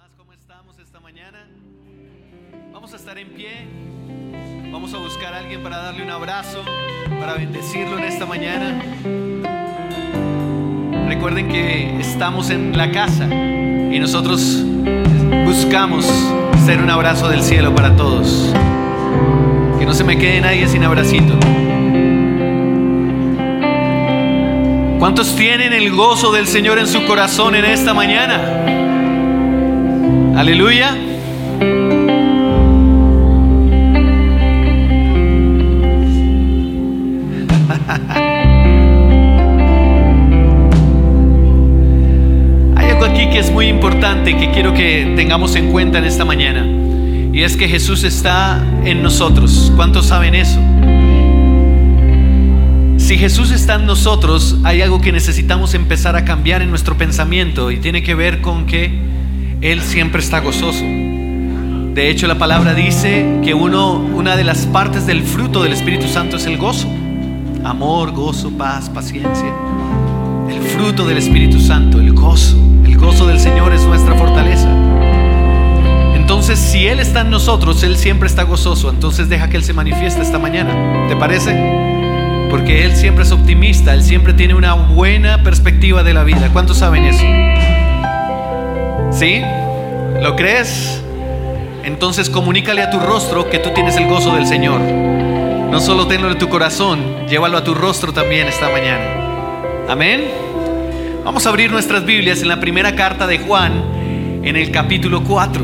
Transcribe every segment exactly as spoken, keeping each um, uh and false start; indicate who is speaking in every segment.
Speaker 1: más, ¿cómo estamos esta mañana? Vamos a estar en pie. Vamos a buscar a alguien para darle un abrazo, para bendecirlo en esta mañana. Recuerden que estamos en la casa y nosotros buscamos ser un abrazo del cielo para todos. Que no se me quede nadie sin abracito. ¿Cuántos tienen el gozo del Señor en su corazón en esta mañana? Aleluya. Hay algo aquí que es muy importante que quiero que tengamos en cuenta en esta mañana, y es que Jesús está en nosotros. ¿Cuántos saben eso? Si Jesús está en nosotros, hay algo que necesitamos empezar a cambiar en nuestro pensamiento, y tiene que ver con que Él siempre está gozoso. De hecho, la palabra dice que uno, una de las partes del fruto del Espíritu Santo es el gozo. Amor, gozo, paz, paciencia. El fruto del Espíritu Santo, el gozo. El gozo del Señor es nuestra fortaleza. Entonces, si Él está en nosotros, Él siempre está gozoso. Entonces deja que Él se manifieste esta mañana. ¿Te parece? Porque Él siempre es optimista. Él siempre tiene una buena perspectiva de la vida. ¿Cuántos saben eso? ¿Sí? ¿Lo crees? Entonces comunícale a tu rostro que tú tienes el gozo del Señor. No solo tenlo en tu corazón, llévalo a tu rostro también esta mañana. Amén. Vamos a abrir nuestras Biblias en la primera carta de Juan, en el capítulo cuatro.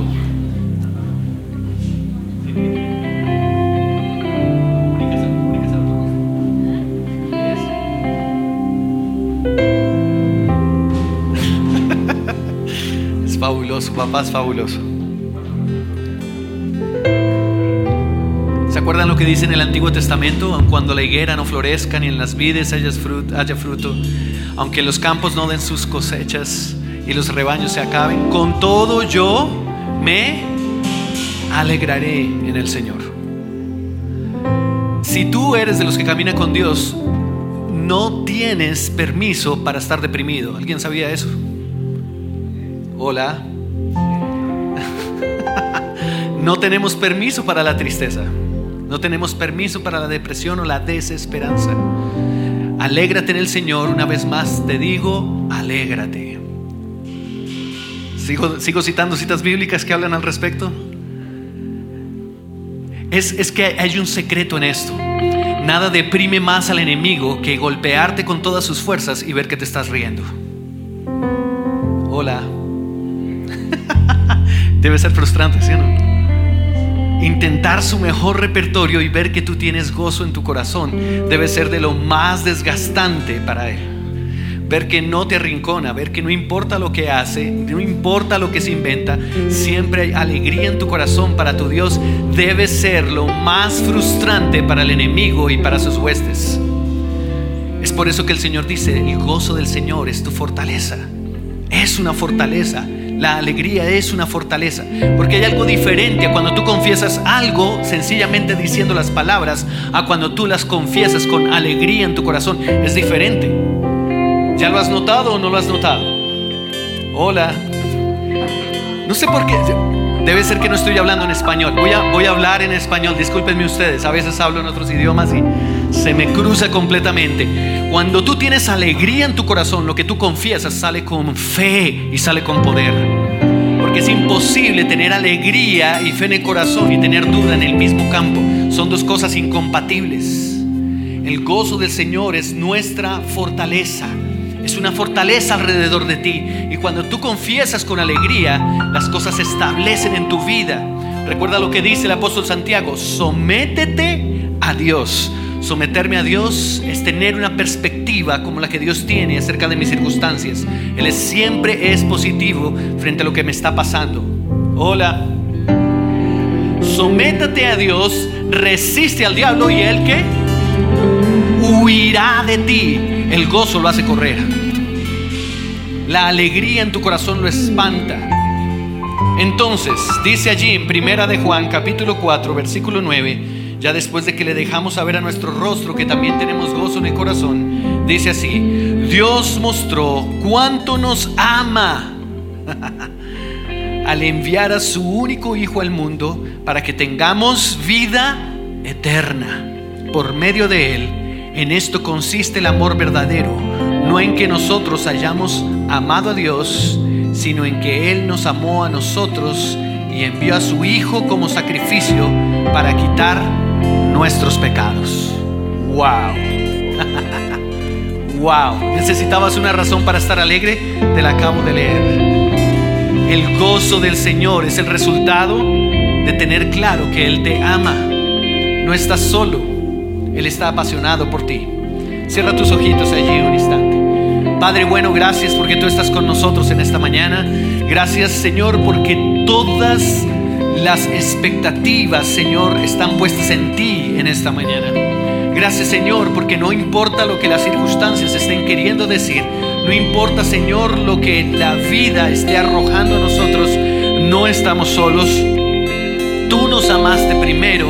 Speaker 1: Es fabuloso, papá, es fabuloso. ¿Se acuerdan lo que dice en el Antiguo Testamento? Aun cuando la higuera no florezca ni en las vides haya fruto, haya fruto, aunque los campos no den sus cosechas y los rebaños se acaben, con todo yo me alegraré en el Señor. Si tú eres de los que caminan con Dios, no tienes permiso para estar deprimido. ¿Alguien sabía eso? Hola. No tenemos permiso para la tristeza. No tenemos permiso para la depresión o la desesperanza. Alégrate en el Señor. Una vez más te digo, alégrate. Sigo, sigo citando citas bíblicas que hablan al respecto. Es, es que hay un secreto en esto. Nada deprime más al enemigo que golpearte con todas sus fuerzas y ver que te estás riendo. Hola. Debe ser frustrante, ¿sí o no? Intentar su mejor repertorio y ver que tú tienes gozo en tu corazón debe ser de lo más desgastante para él. Ver que no te arrincona, ver que no importa lo que hace, no importa lo que se inventa, siempre hay alegría en tu corazón para tu Dios, debe ser lo más frustrante para el enemigo y para sus huestes. Es por eso que el Señor dice: el gozo del Señor es tu fortaleza. Es una fortaleza. La alegría es una fortaleza, porque hay algo diferente a cuando tú confiesas algo sencillamente diciendo las palabras, a cuando tú las confiesas con alegría en tu corazón. Es diferente. ¿Ya lo has notado o no lo has notado? Hola. No sé por qué. Debe ser que no estoy hablando en español. Voy a, voy a hablar en español. Discúlpenme ustedes. A veces hablo en otros idiomas y se me cruza completamente. Cuando tú tienes alegría en tu corazón, lo que tú confiesas sale con fe y sale con poder. Porque es imposible tener alegría y fe en el corazón y tener duda en el mismo campo. Son dos cosas incompatibles. El gozo del Señor es nuestra fortaleza. Es una fortaleza alrededor de ti. Y cuando tú confiesas con alegría, las cosas se establecen en tu vida. Recuerda lo que dice el apóstol Santiago: sométete a Dios. Someterme a Dios es tener una perspectiva como la que Dios tiene acerca de mis circunstancias. Él es, siempre es positivo frente a lo que me está pasando. Hola. Sométate a Dios, resiste al diablo y Él ¿qué? Huirá de ti. El gozo lo hace correr. La alegría en tu corazón lo espanta. Entonces, dice allí en Primera de Juan, capítulo cuatro, versículo nueve, ya después de que le dejamos saber a nuestro rostro que también tenemos gozo en el corazón, dice así: Dios mostró cuánto nos ama al enviar a su único Hijo al mundo para que tengamos vida eterna por medio de Él. En esto consiste el amor verdadero, no en que nosotros hayamos amado a Dios, sino en que Él nos amó a nosotros y envió a su Hijo como sacrificio para quitar nuestros pecados. ¡Wow! ¡Wow! ¿Necesitabas una razón para estar alegre? Te la acabo de leer. El gozo del Señor es el resultado de tener claro que Él te ama. No estás solo, Él está apasionado por ti. Cierra tus ojitos allí un instante. Padre bueno, gracias porque tú estás con nosotros en esta mañana. Gracias, Señor, porque todas las expectativas, Señor, están puestas en ti en esta mañana. Gracias, Señor, porque no importa lo que las circunstancias estén queriendo decir, no importa, Señor, lo que la vida esté arrojando a nosotros, no estamos solos. Tú nos amaste primero,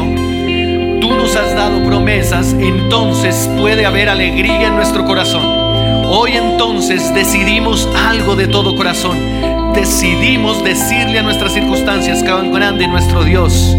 Speaker 1: tú nos has dado promesas, entonces puede haber alegría en nuestro corazón. Hoy entonces decidimos algo de todo corazón. Decidimos decirle a nuestras circunstancias cuán grande es nuestro Dios.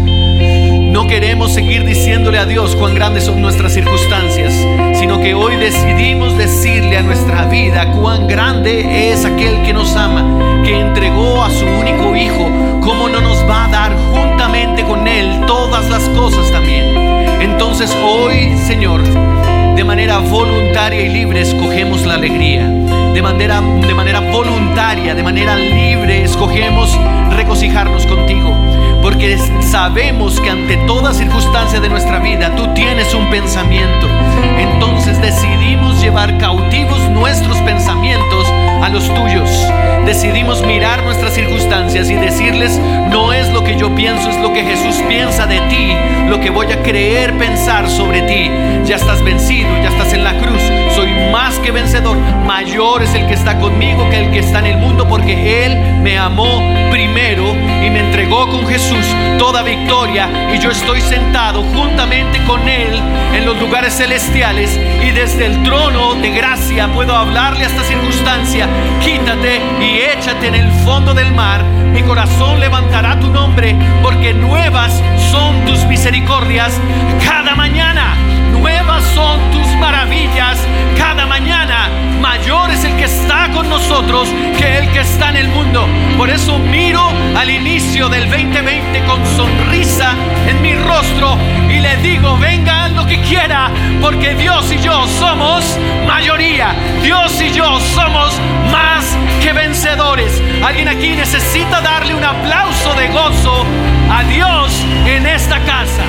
Speaker 1: No queremos seguir diciéndole a Dios cuán grandes son nuestras circunstancias, sino que hoy decidimos decirle a nuestra vida cuán grande es aquel que nos ama, que entregó a su único Hijo. ¿Cómo no nos va a dar juntamente con Él todas las cosas también? Entonces hoy, Señor, de manera voluntaria y libre escogemos la alegría. De manera, de manera voluntaria, de manera libre escogemos regocijarnos contigo, porque sabemos que ante toda circunstancia de nuestra vida tú tienes un pensamiento. Entonces decidimos llevar cautivos nuestros pensamientos a los tuyos. Decidimos mirar nuestras circunstancias y decirles: no es lo que yo pienso, es lo que Jesús piensa de ti, lo que voy a creer pensar sobre ti. Ya estás vencido, ya estás en la cruz. Soy más que vencedor. Mayor es el que está conmigo que el que está en el mundo, porque Él me amó primero y me entregó con Jesús toda victoria, y yo estoy sentado juntamente con Él en los lugares celestiales, y desde el trono de gracia puedo hablarle a esta circunstancia: quítate y échate en el fondo del mar. Mi corazón levantará tu nombre, porque nuevas son tus misericordias cada mañana. Nuevas son tus maravillas cada mañana. Mayor es el que está con nosotros que el que está en el mundo. Por eso miro al inicio del veinte veinte con sonrisa en mi rostro y le digo: venga lo que quiera, porque Dios y yo somos mayoría. Dios y yo somos más que vencedores. Alguien aquí necesita darle un aplauso de gozo a Dios en esta casa.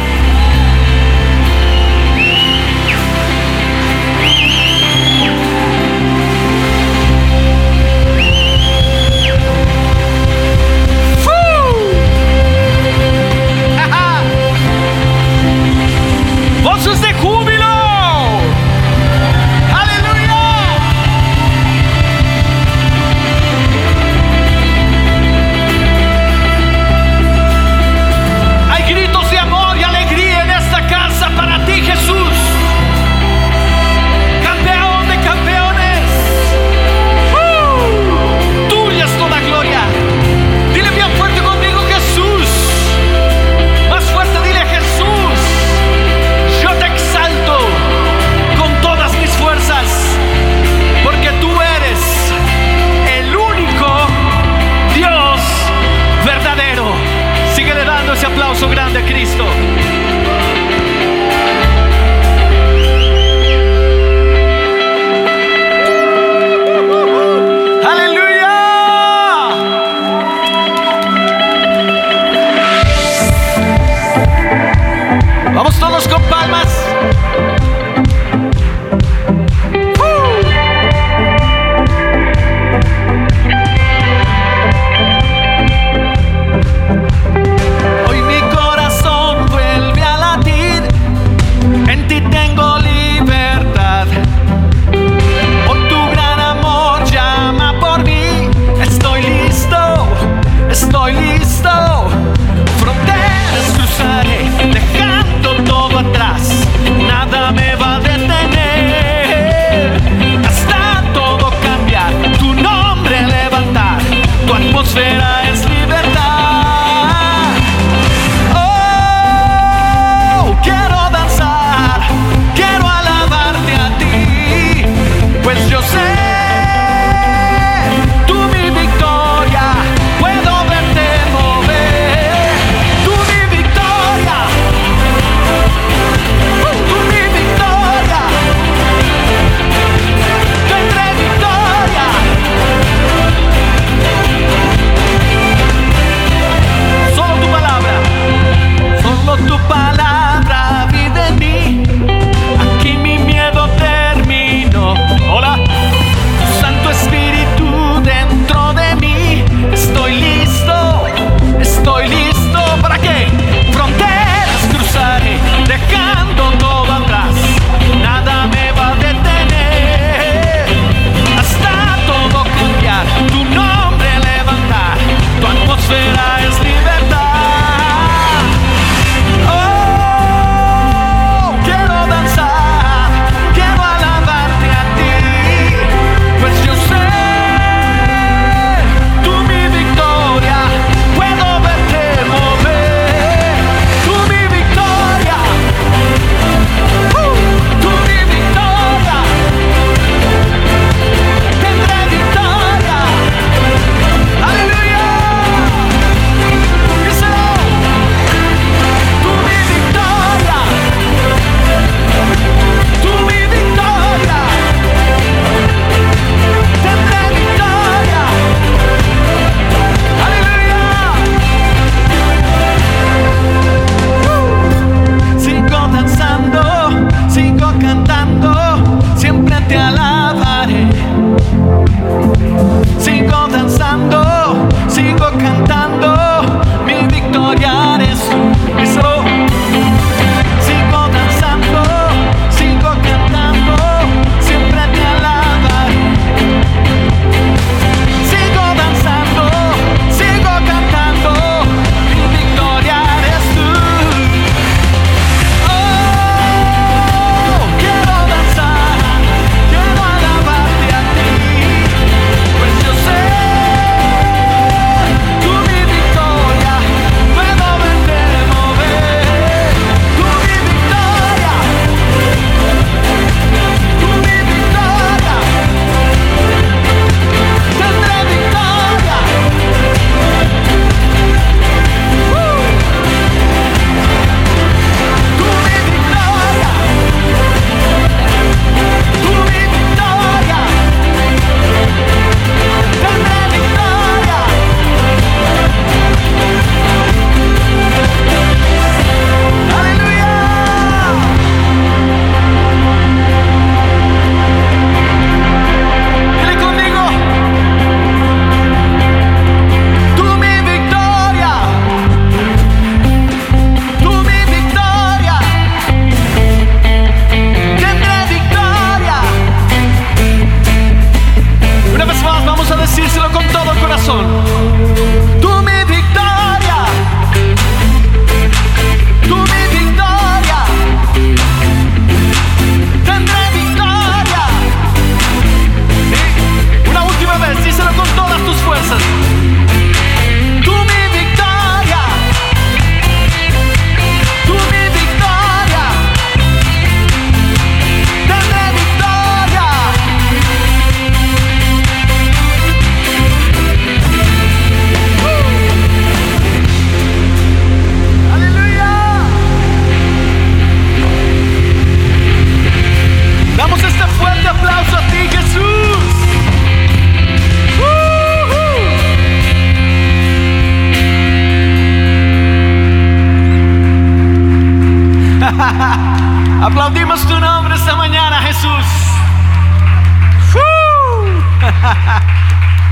Speaker 1: ¡Voces de júbilo! ¡Aleluya! Hay gritos de amor y alegría.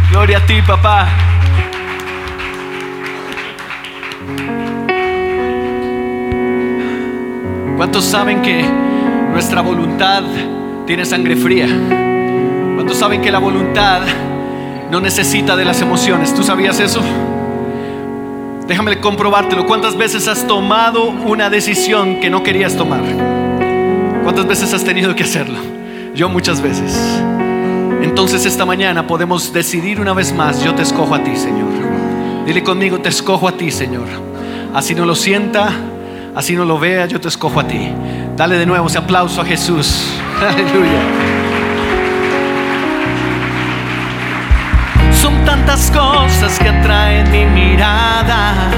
Speaker 1: Gloria a ti, papá. ¿Cuántos saben que nuestra voluntad tiene sangre fría? ¿Cuántos saben que la voluntad no necesita de las emociones? ¿Tú sabías eso? Déjame comprobártelo. ¿Cuántas veces has tomado una decisión que no querías tomar? ¿Cuántas veces has tenido que hacerlo? Yo muchas veces. Entonces esta mañana podemos decidir una vez más: yo te escojo a ti, Señor. Dile conmigo: te escojo a ti, Señor. Así no lo sienta, así no lo vea, yo te escojo a ti. Dale de nuevo ese aplauso a Jesús. Aleluya. Son tantas cosas que atraen mi mirada,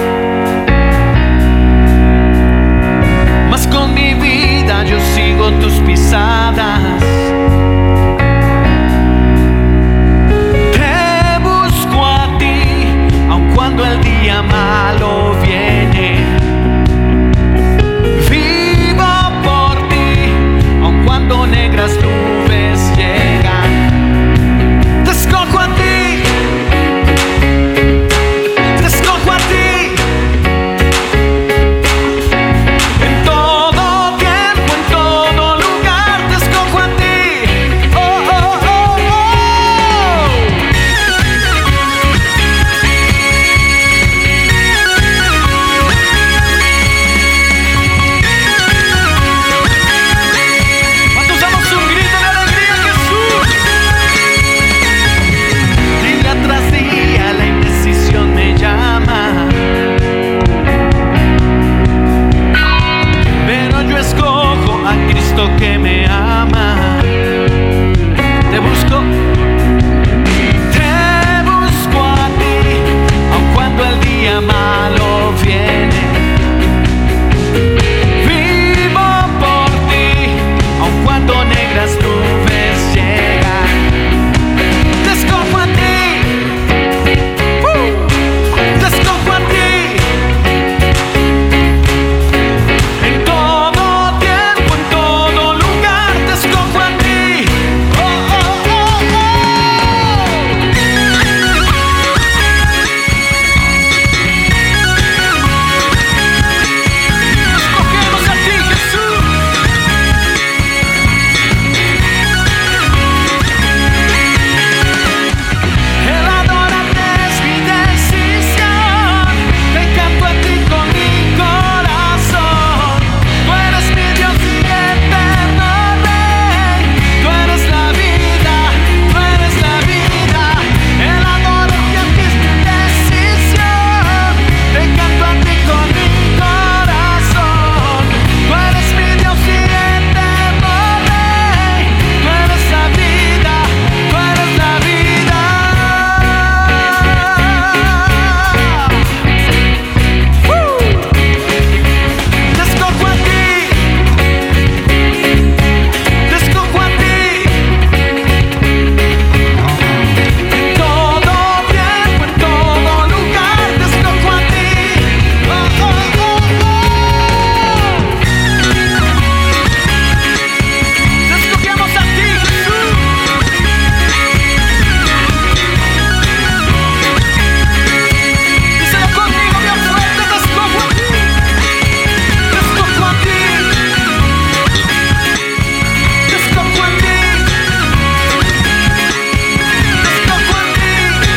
Speaker 1: mas con mi vida yo sigo tus pisadas. Te busco a ti, aun cuando el día malo viene. Vivo por ti, aun cuando negras nubes llegan. Te escojo a ti, te escojo a ti. En todo tiempo, en todo lugar, te escojo a ti. Oh, oh, oh, oh. ¿Cuántos damos un grito de alegría a Jesús? Día tras día la indecisión me llama, pero yo escojo a Cristo que me ama. Te busco, te busco a ti, aun cuando el día malo viene. Vivo por ti, aun cuando negras nubes llegan. Te escojo a ti, uh, te escojo a ti. En todo tiempo, en todo lugar, te escojo a ti. Oh, oh, oh, oh. Escogemos a ti, Jesús. El adorarte es mi decisión. Te canto a ti con mi corazón. Tú eres mi Dios y eterno Rey. Tú eres la vida, tú eres la vida. El adorarte a ti es mi decisión. Te canto a ti con mi corazón. Tú eres mi Dios y eterno Rey. Tú eres la vida, tú eres la vida. ¡Uh! Te escojo a ti, te escojo a ti. En todo tiempo, en todo lugar, te escojo a ti. Oh, oh, oh, oh. Te escogemos a ti, Jesús. Díselo conmigo bien fuerte: te escojo a ti, te escojo a ti, te escojo a ti, te escojo a ti,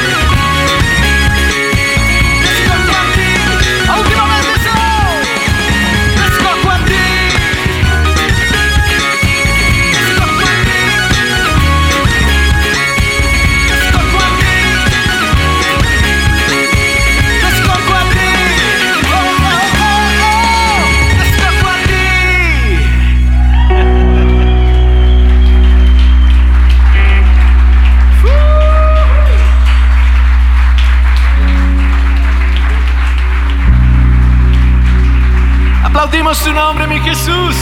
Speaker 1: te escojo a ti. A última vez, díselo: te escojo a ti, te escojo a ti, te escojo a ti, te escojo a ti. Oh, oh, oh, oh. Te escojo a ti. Aplaudimos tu nombre, mi Jesús.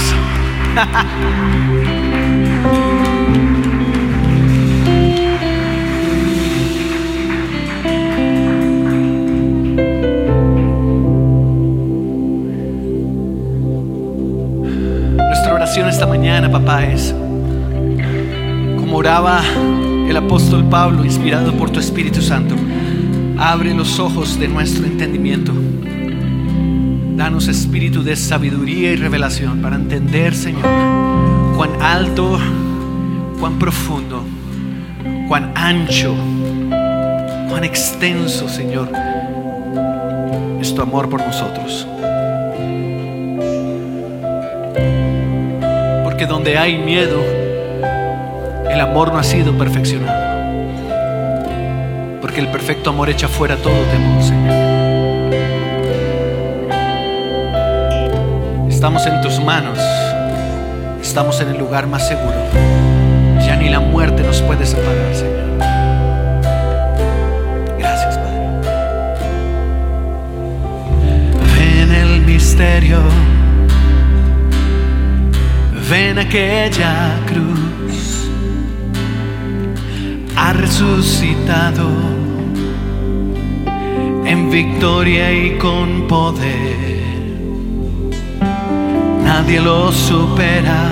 Speaker 1: Nuestra oración esta mañana, papá, es como oraba El apóstol Pablo, inspirado por tu Espíritu Santo, abre los ojos de nuestro entendimiento. Danos espíritu de sabiduría y revelación para entender, Señor, cuán alto, cuán profundo, cuán ancho, cuán extenso, Señor, es tu amor por nosotros. Porque donde hay miedo, el amor no ha sido perfeccionado. Porque el perfecto amor echa fuera todo temor, Señor. Estamos en tus manos. Estamos en el lugar más seguro. Ya ni la muerte nos puede separar, Señor. Gracias, Padre. Ven el misterio. Ven aquella cruz. Ha resucitado en victoria y con poder. Nadie lo supera.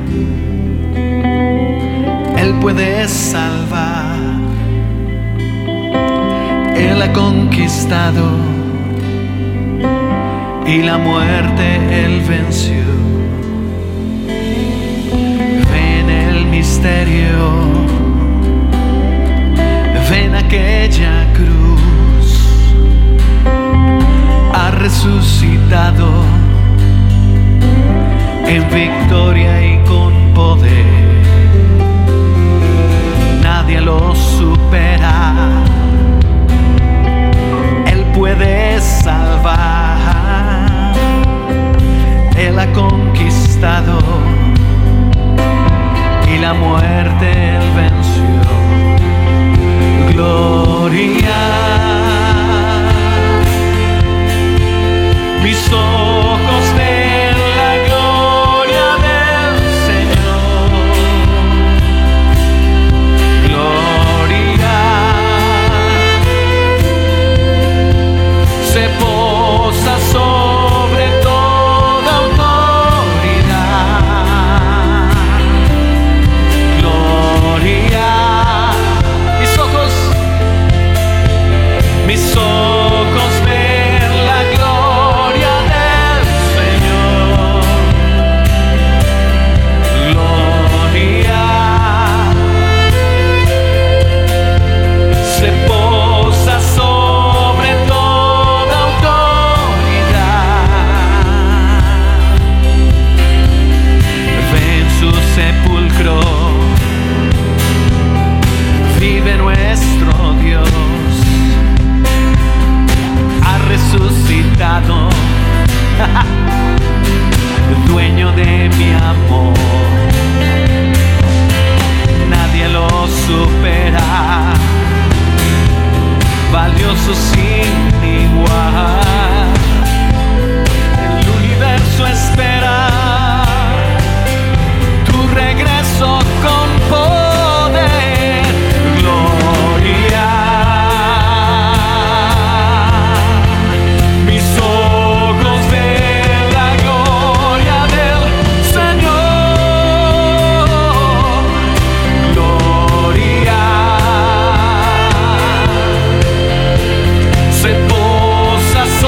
Speaker 1: Él puede salvar. Él ha conquistado y la muerte Él venció. Ven el misterio. Ven aquella cruz. Ha resucitado en victoria y con poder. Nadie lo supera. Él puede salvar. Él ha conquistado y la muerte Él venció. Gloria. Mis ojos ven la gloria del Señor. Gloria. Se posa sobre toda autoridad. Gloria. Mis ojos, mis ojos ven la gloria del Señor. Gloria. Se posa sobre toda autoridad. Ven su sepulcro. Vive nuestro Dios. Ha resucitado. Dueño de mi amor. Nadie lo supera. Valioso sin igual. El universo espera tu regreso con poder. Gloria. Mis ojos ven la gloria del Señor. Gloria. Se posa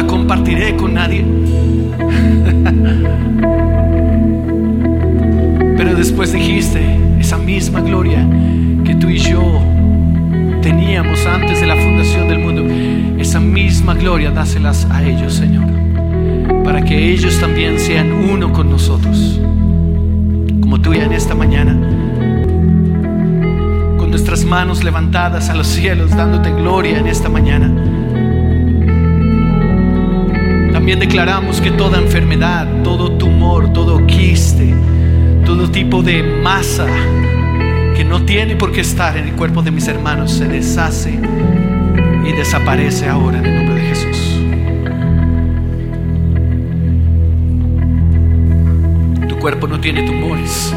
Speaker 1: la compartiré con nadie. Pero después dijiste, esa misma gloria que tú y yo teníamos antes de la fundación del mundo, esa misma gloria dáselas a ellos, Señor, para que ellos también sean uno con nosotros, como tú ya en esta mañana, con nuestras manos levantadas a los cielos, dándote gloria en esta mañana. También declaramos que toda enfermedad, todo tumor, todo quiste, todo tipo de masa que no tiene por qué estar en el cuerpo de mis hermanos, se deshace y desaparece ahora en el nombre de Jesús. Tu cuerpo no tiene tumores.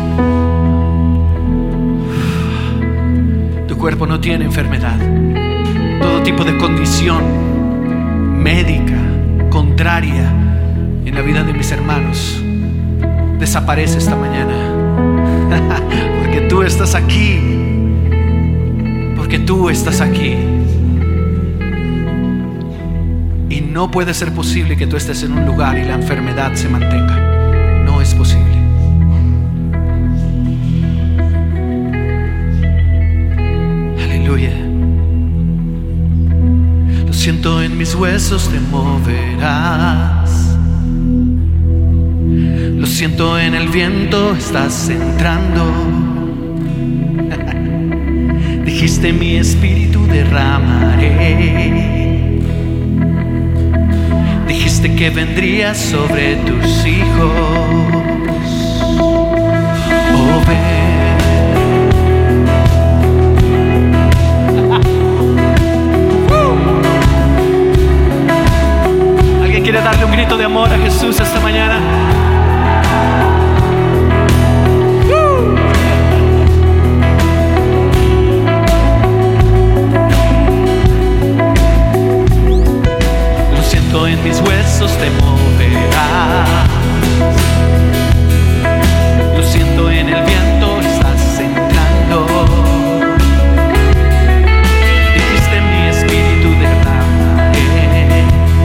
Speaker 1: Tu cuerpo no tiene enfermedad. Todo tipo de condición médica contraria en la vida de mis hermanos desaparece esta mañana. Porque tú estás aquí. Porque tú estás aquí. Y no puede ser posible que tú estés en un lugar y la enfermedad se mantenga. No es posible. Aleluya. Lo siento, en mis huesos te moverás. Lo siento, en el viento estás entrando. Dijiste, mi espíritu derramaré. Dijiste que vendrías sobre tus hijos. Oh, ven. ¿Alguien quiere darle un grito de amor a Jesús esta mañana? En mis huesos te moverás. Lo siento, en el viento estás entrando. Dijiste, mi espíritu derramaré.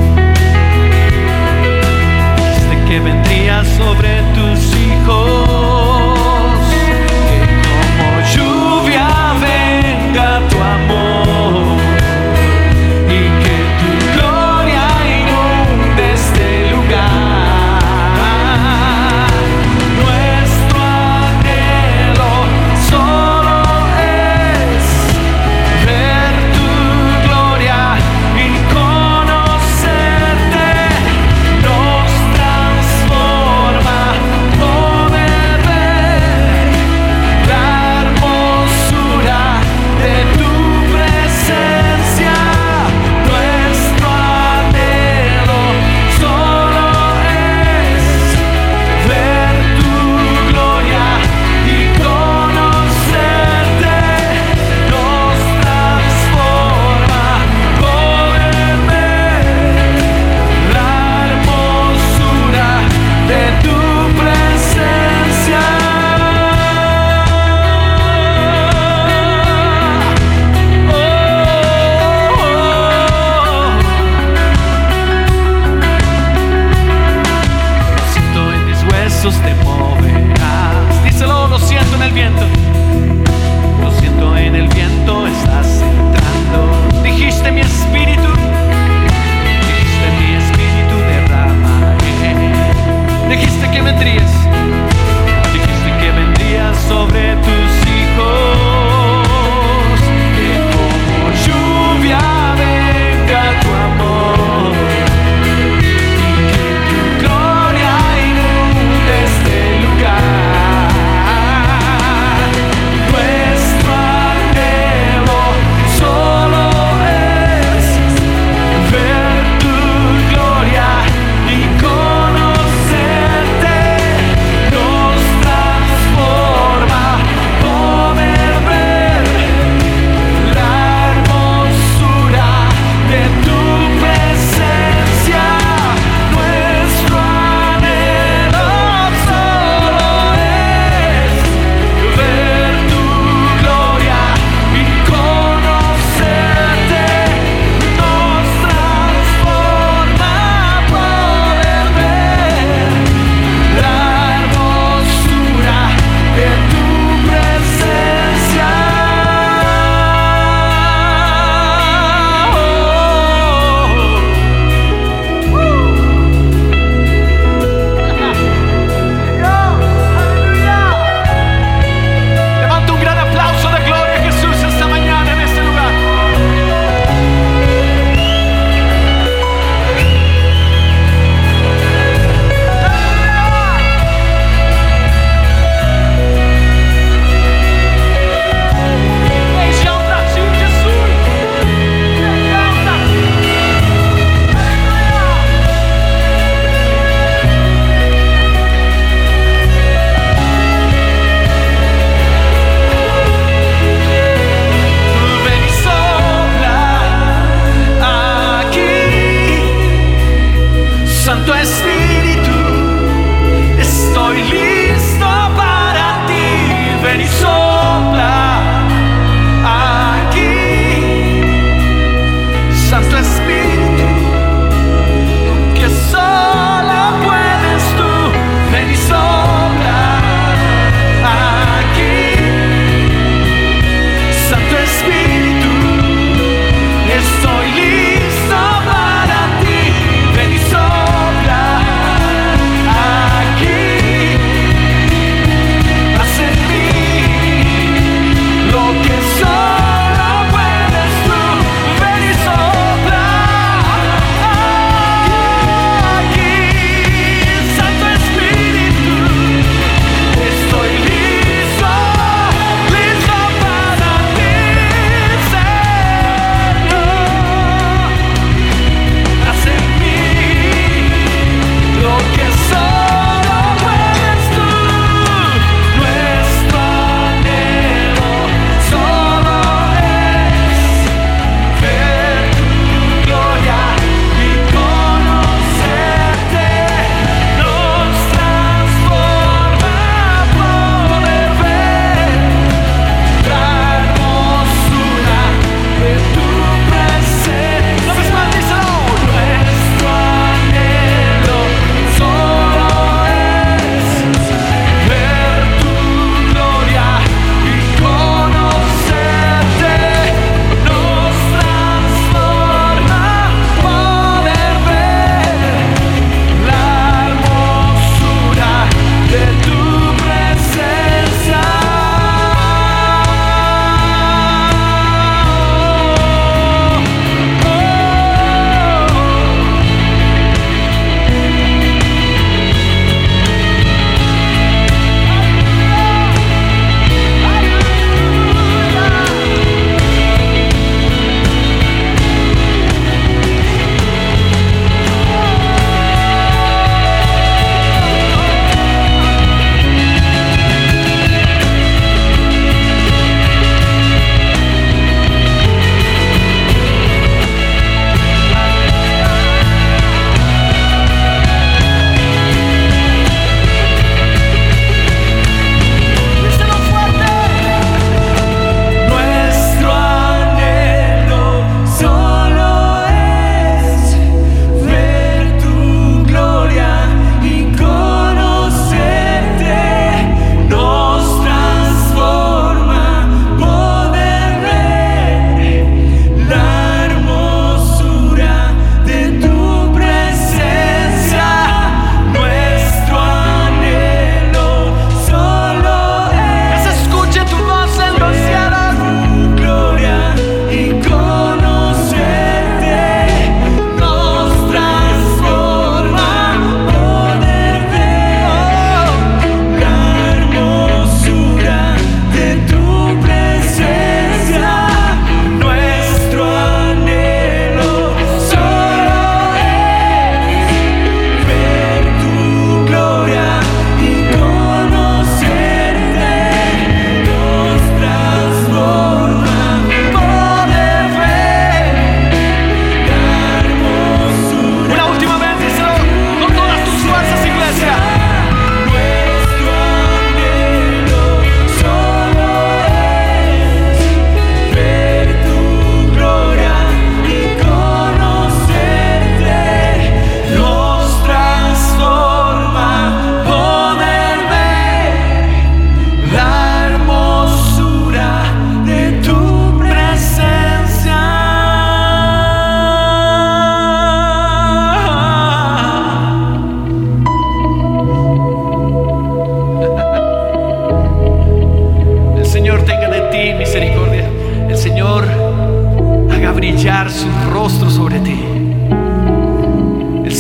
Speaker 1: Dijiste que vendrías sobre tus hijos. Que como lluvia venga tu amor. Nuestro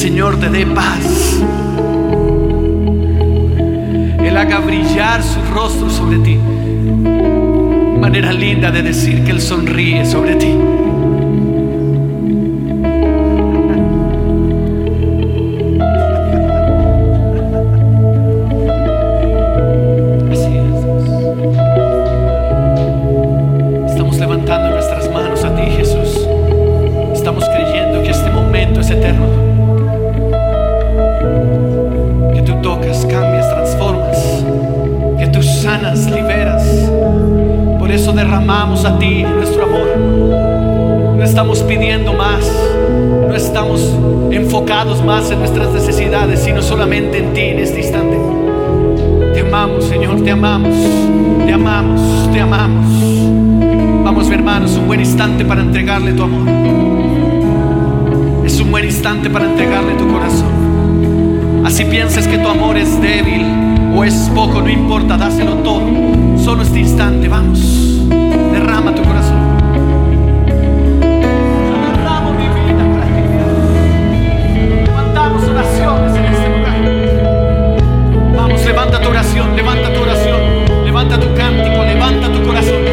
Speaker 1: Señor te dé paz. Él haga brillar su rostro sobre ti. Manera linda de decir que Él sonríe sobre ti. Así es. Estamos levantando nuestras manos a ti, Jesús. Estamos creyendo que este momento es eterno. Que tú tocas, cambias, transformas. Que tú sanas, liberas. Por eso derramamos a ti nuestro amor. No estamos pidiendo más. No estamos enfocados más en nuestras necesidades, sino solamente en ti en este instante. Te amamos, Señor, te amamos. Te amamos, te amamos. Vamos, hermanos, un buen instante para entregarle tu amor. Es un buen instante para entregarle tu corazón. Así pienses que tu amor es débil o es poco, no importa, dáselo todo. Solo este instante, vamos, derrama tu corazón. Yo derramo mi vida para ti, Dios. Levantamos oraciones en este lugar. Vamos, levanta tu oración, levanta tu oración, levanta tu cántico, levanta tu corazón.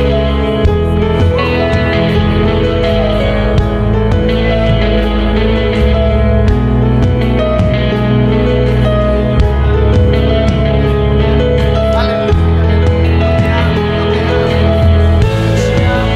Speaker 1: Aleluya, aleluya. Yo te amo, yo te amo.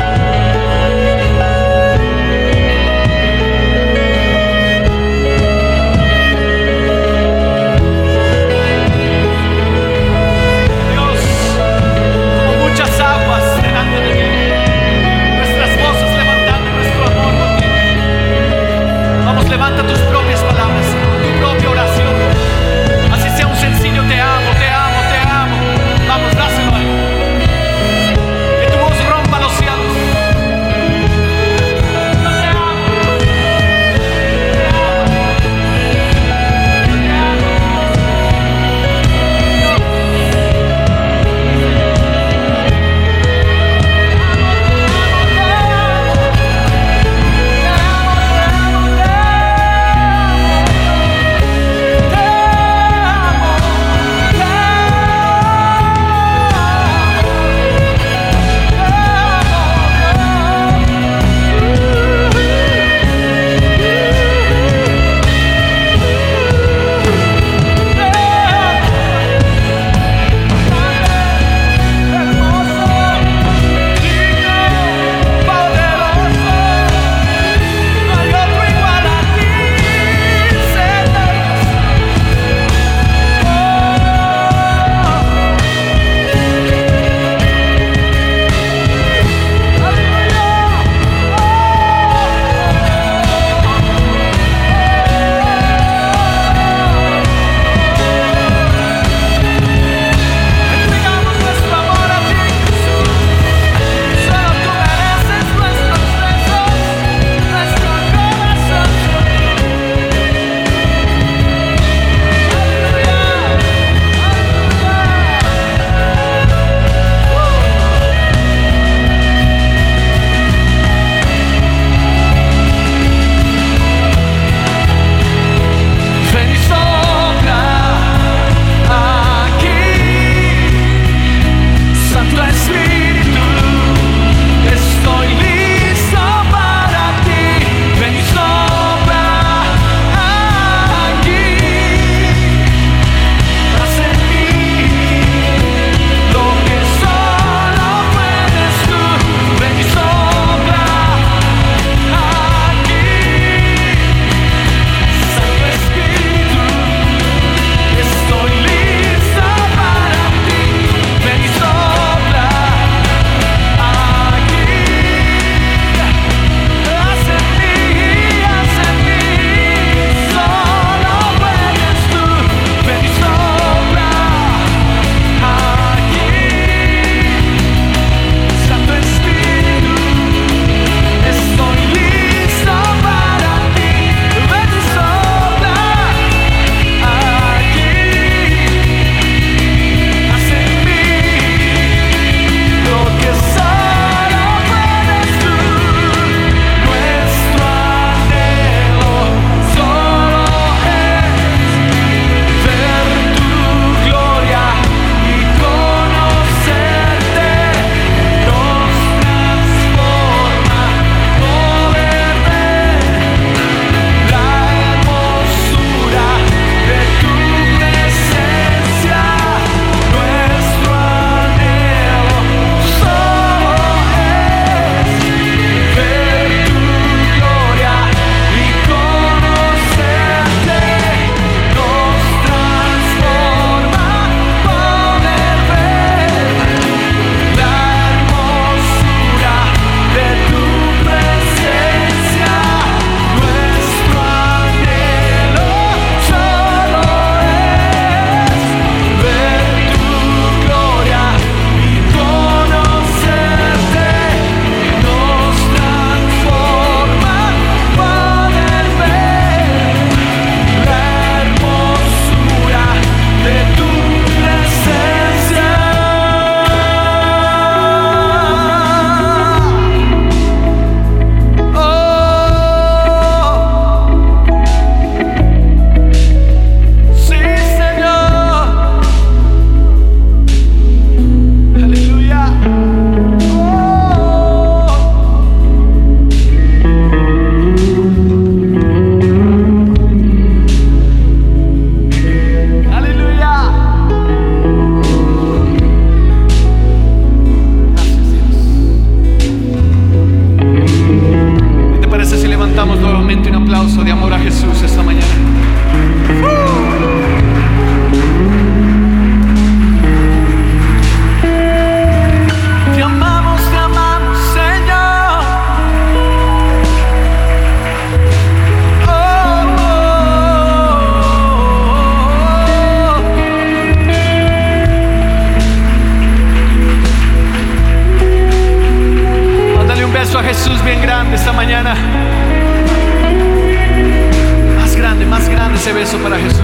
Speaker 1: beso para Jesús.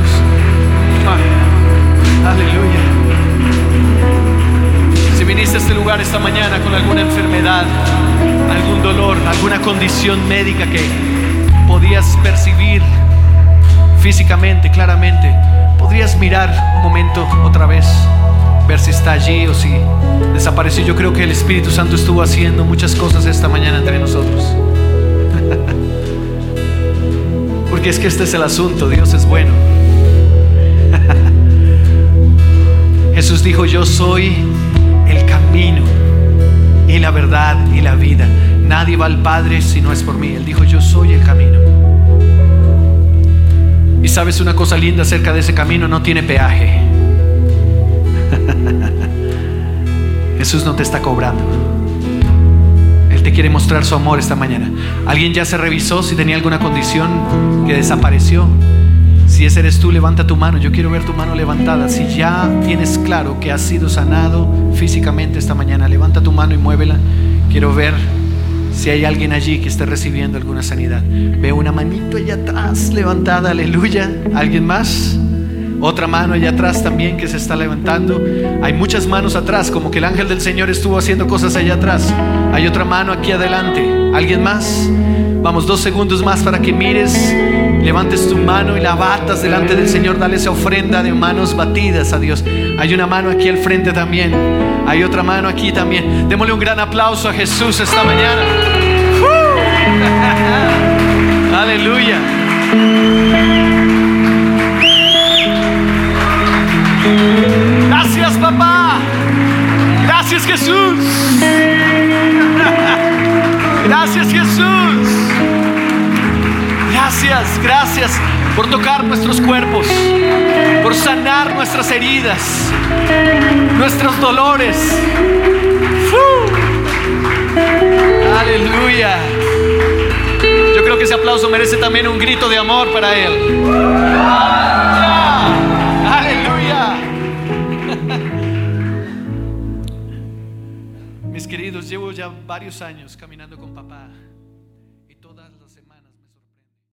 Speaker 1: Aleluya. Si viniste a este lugar esta mañana con alguna enfermedad, algún dolor, alguna condición médica que podías percibir físicamente, claramente, podrías mirar un momento otra vez, ver si está allí o si desapareció. Yo creo que el Espíritu Santo estuvo haciendo muchas cosas esta mañana entre nosotros. Porque es que este es el asunto, Dios es bueno. Jesús dijo: yo soy el camino y la verdad y la vida. Nadie va al Padre si no es por mí. Él dijo: yo soy el camino. Y sabes una cosa linda acerca de ese camino: no tiene peaje. Jesús no te está cobrando. Él te quiere mostrar su amor esta mañana. ¿Alguien ya se revisó si tenía alguna condición que desapareció? Si ese eres tú, levanta tu mano. Yo quiero ver tu mano levantada. Si ya tienes claro que has sido sanado físicamente esta mañana, levanta tu mano y muévela. Quiero ver si hay alguien allí que esté recibiendo alguna sanidad. Veo una manito allá atrás levantada, aleluya. ¿Alguien más? Otra mano allá atrás también que se está levantando. Hay muchas manos atrás, como que el ángel del Señor estuvo haciendo cosas allá atrás. Hay otra mano aquí adelante. ¿Alguien más? Vamos, dos segundos más para que mires, levantes tu mano y la batas delante del Señor. Dale esa ofrenda de manos batidas a Dios. Hay una mano aquí al frente también. Hay otra mano aquí también. Démosle un gran aplauso a Jesús esta mañana. ¡Uh! Aleluya. Gracias, papá. Gracias, Jesús. Gracias, Jesús. Gracias, gracias por tocar nuestros cuerpos, por sanar nuestras heridas, nuestros dolores. ¡Uh! Aleluya. Yo creo que ese aplauso merece también un grito de amor para Él. ¡Aleluya! ¡Aleluya! Mis queridos, llevo ya varios años caminando con papá.